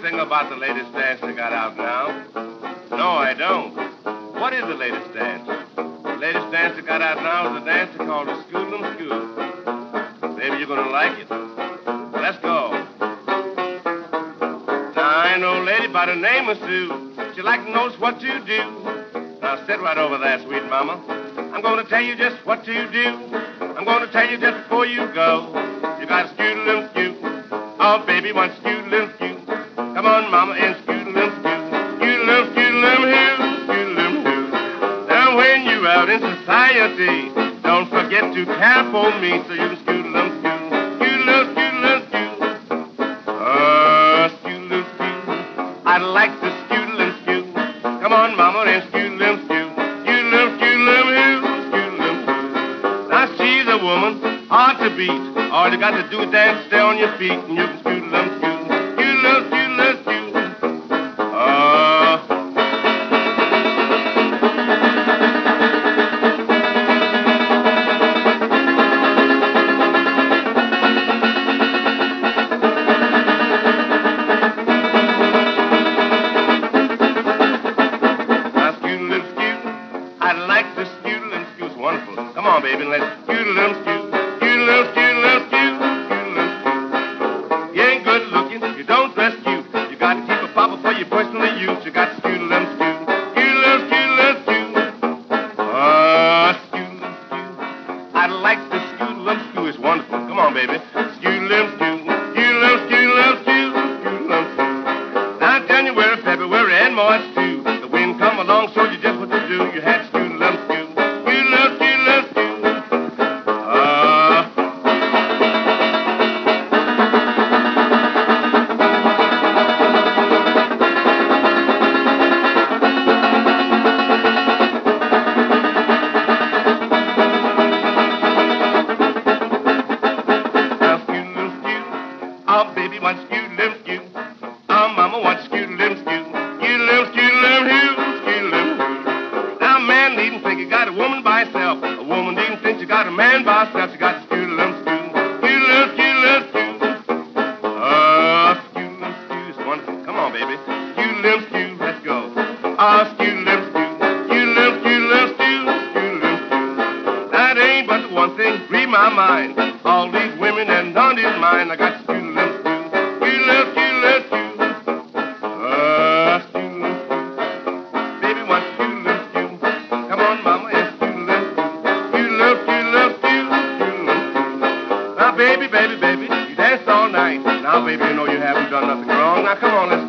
anything about the latest dance they got out now. No, I don't. What is the latest dance? The latest dance they got out now is a dance they call the Scoodlum Scoot. Maybe you're gonna like it. Let's go. Now, I know a lady by the name of Sue. She like to know what to do. Now, sit right over there, sweet mama. I'm gonna tell you just what to do. I'm gonna tell you just before you go. You got a Scoodlum Scoot. Oh, baby, one Scoodlum Scoot. Come on, mama, and Scoodlum Scoot. Scoodlum, Scoodlum, hoo, Scoodlum, hoo. Now, when you out in society, don't forget to care for me so you can Scoodlum Scoot. Scoodlum, Scoodlum, Scoot. Scoodlum Scoot. I'd like to Scoodlum Scoot. Come on, mama, and Scoodlum Scoot. Scoodlum, Scoodlum, hoo, Scoodlum, hoo. Now, she's a woman hard to beat. All you got to do is dance, stay on your feet, and you can Scoodlum Scoot. Scoodlum, Scoodlum, Scoot. Now, Scoodlum Scoot, I like the Scoodlum Scoot. It's wonderful. Come on, baby, and let's Scoodlum Scoot. Scoodlum, Scoodlum, Scoot, Scoodlum, Scoot. You ain't good looking, you don't dress cute. You got to keep a papa for your personal use. You got Scoodlum Scoot. Scoodlum, Scoodlum, Scoot. Scoodlum Scoot. I like the Scoodlum Scoot. It's wonderful. Come on, baby. Scoodlum Scoot. Scoodlum, Scoodlum, Scoot, Scoodlum, Scoot. Now, January, February, and March, too. The wind come along, showed you just what to do. You had Scoodlum Scoot. Scoodlum, Scoodlum, Scoot. Oh, baby, one Scoodlum Scoot. Oh, mama, one Scoodlum Scoot. Scoodlum, Scoodlum, hoo, Scoodlum, hoo. Now, a man needn't think you got a woman by herself. A woman needn't think you got a man by herself. You got Scoodlum Scoot. Scoodlum, Scoodlum, Scoot. Scoodlum Scoot is wonderful. Come on, baby. Scoodlum Scoot, let's go. Scoodlum Scoot. Scoodlum, Scoodlum, Scoot, Scoodlum, Scoot. That ain't but the one thing, read my mind. All these women and none is mine. I got Scoodlum Scoot. Scoodlum, Scoodlum, Scoot. Scoodlum Scoot. Baby, one Scoodlum Scoot. Come on, mama, and Scoodlum Scoot. Scoodlum, Scoodlum, Scoot, Scoodlum Scoot. Now, baby, baby, baby, you danced all night. Now, baby, you know you haven't done nothing wrong. Now, come on, let's